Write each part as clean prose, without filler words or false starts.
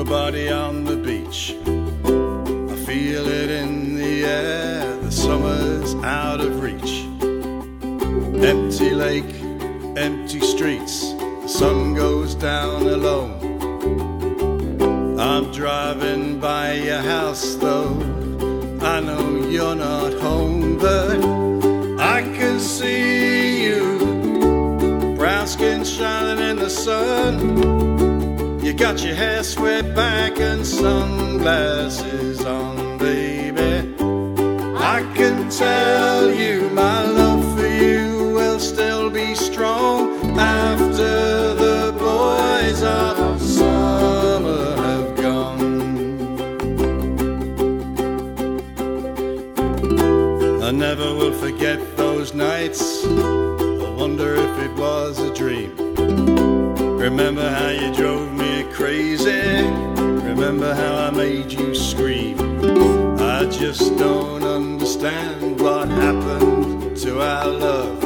nobody on the beach. I feel it in the air, the summer's out of reach. Empty lake, empty streets, the sun goes down alone. I'm driving by your house though, I know you're not home, but I can see you, brown skin shining in the sun. You got your hair swept back and sunglasses on, baby. I can tell you my love for you will still be strong after the boys of summer have gone. I never will forget those nights, I wonder if it was a dream. Remember how you drove me crazy, remember how I made you scream. I just don't understand what happened to our love,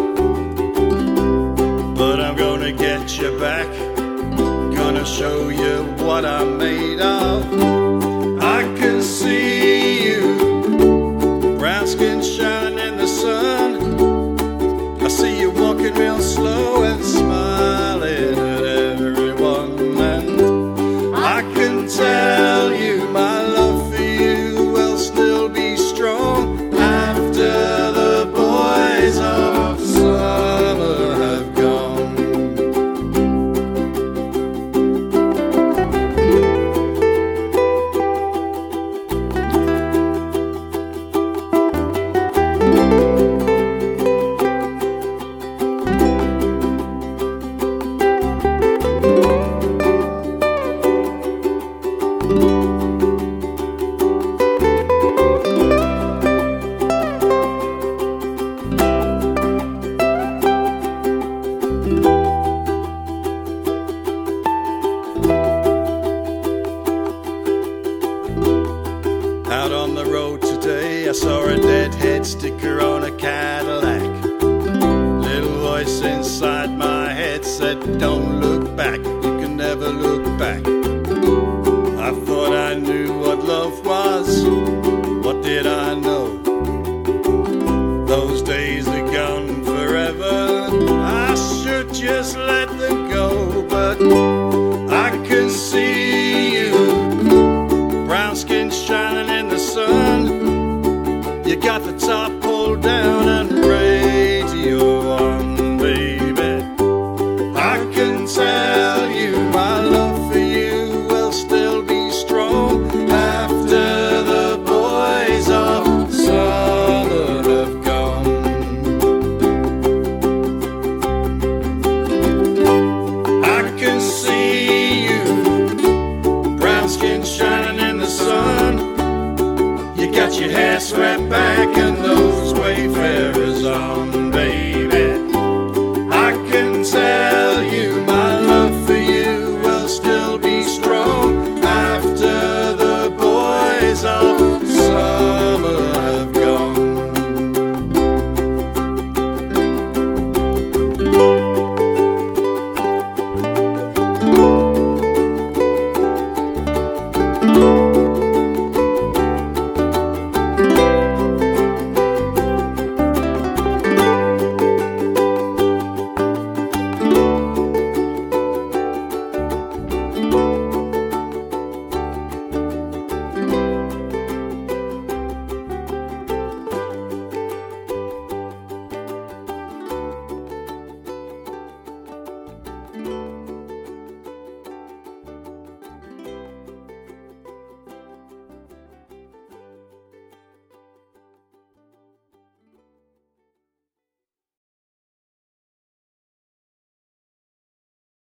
but I'm gonna get you back, gonna show you what I'm made of. I can see you, brown skin shining in the sun. I see you walking real slow and smiling at everyone, and I can tell you my love for you will still be strong after the boys of summer have gone. Out on the road today, I saw a deadhead sticker on a Cadillac. Little voice inside my head said, don't look back, you can never look back. I thought I knew what love was, what did I know? Those days are gone forever, I should just let them go. But I can see